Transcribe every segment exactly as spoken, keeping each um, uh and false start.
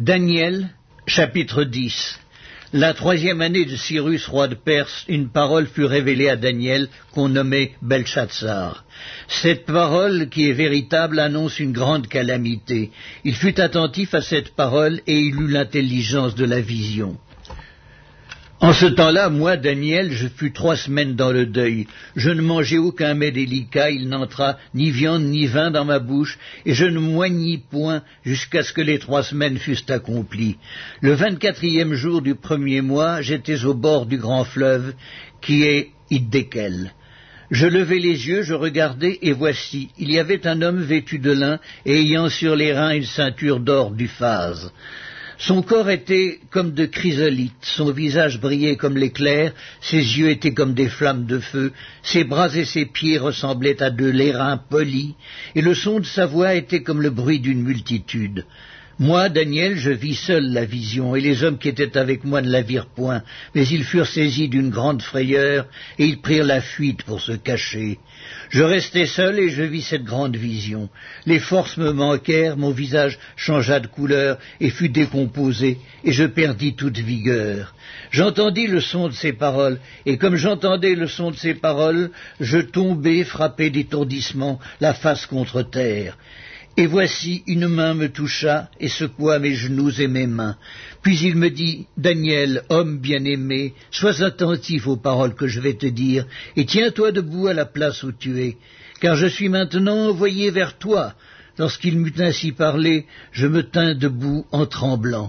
Daniel, chapitre dix. La troisième année de Cyrus, roi de Perse, une parole fut révélée à Daniel, qu'on nommait Belchatsar. Cette parole, qui est véritable, annonce une grande calamité. Il fut attentif à cette parole et il eut l'intelligence de la vision. En ce temps-là, moi, Daniel, je fus trois semaines dans le deuil. Je ne mangeai aucun mets délicat, il n'entra ni viande ni vin dans ma bouche, et je ne moignis point jusqu'à ce que les trois semaines fussent accomplies. Le vingt-quatrième jour du premier mois, j'étais au bord du grand fleuve, qui est Hiddékel. Je levai les yeux, je regardai, et voici, il y avait un homme vêtu de lin, et ayant sur les reins une ceinture d'or d'Uphaz. Son corps était comme de chrysolite, son visage brillait comme l'éclair, ses yeux étaient comme des flammes de feu, ses bras et ses pieds ressemblaient à de l'airain poli, et le son de sa voix était comme le bruit d'une multitude. Moi, Daniel, je vis seul la vision, et les hommes qui étaient avec moi ne la virent point, mais ils furent saisis d'une grande frayeur, et ils prirent la fuite pour se cacher. Je restai seul, et je vis cette grande vision. Les forces me manquèrent, mon visage changea de couleur, et fut décomposé, et je perdis toute vigueur. J'entendis le son de ces paroles, et comme j'entendais le son de ces paroles, je tombai, frappé d'étourdissement, la face contre terre. Et voici, une main me toucha et secoua mes genoux et mes mains. Puis il me dit, « Daniel, homme bien-aimé, sois attentif aux paroles que je vais te dire, et tiens-toi debout à la place où tu es, car je suis maintenant envoyé vers toi. » Lorsqu'il m'eut ainsi parlé, je me tins debout en tremblant.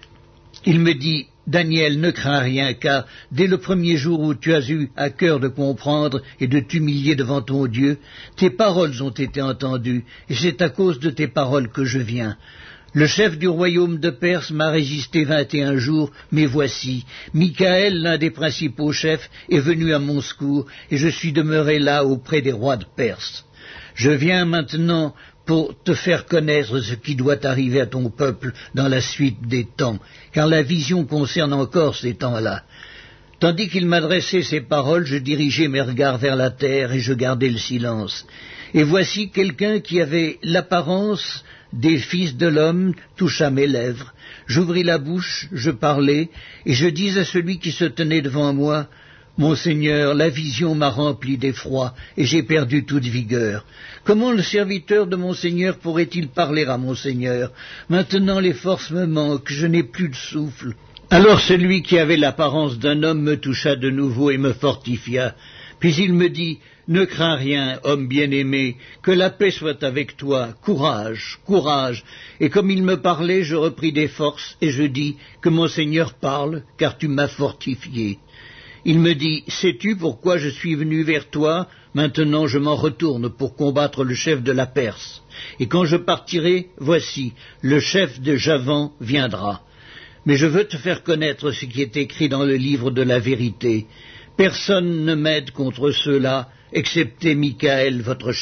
Il me dit, « Daniel, ne crains rien, car dès le premier jour où tu as eu à cœur de comprendre et de t'humilier devant ton Dieu, tes paroles ont été entendues, et c'est à cause de tes paroles que je viens. Le chef du royaume de Perse m'a résisté vingt et un jours, mais voici, Michaël, l'un des principaux chefs, est venu à mon secours, et je suis demeuré là auprès des rois de Perse. Je viens maintenant pour te faire connaître ce qui doit arriver à ton peuple dans la suite des temps, car la vision concerne encore ces temps-là. » Tandis qu'il m'adressait ces paroles, je dirigeai mes regards vers la terre et je gardai le silence. Et voici quelqu'un qui avait l'apparence des fils de l'homme toucha mes lèvres. J'ouvris la bouche, je parlais, et je dis à celui qui se tenait devant moi, « Mon Seigneur, la vision m'a rempli d'effroi, et j'ai perdu toute vigueur. Comment le serviteur de mon Seigneur pourrait-il parler à mon Seigneur? Maintenant les forces me manquent, je n'ai plus de souffle. » Alors celui qui avait l'apparence d'un homme me toucha de nouveau et me fortifia. Puis il me dit, « Ne crains rien, homme bien-aimé, que la paix soit avec toi, courage, courage. » Et comme il me parlait, je repris des forces, et je dis, « Que mon Seigneur parle, car tu m'as fortifié. » Il me dit, « Sais-tu pourquoi je suis venu vers toi? Maintenant je m'en retourne pour combattre le chef de la Perse. Et quand je partirai, voici, le chef de Javan viendra. Mais je veux te faire connaître ce qui est écrit dans le livre de la vérité. Personne ne m'aide contre ceux-là, excepté Michaël, votre chef. »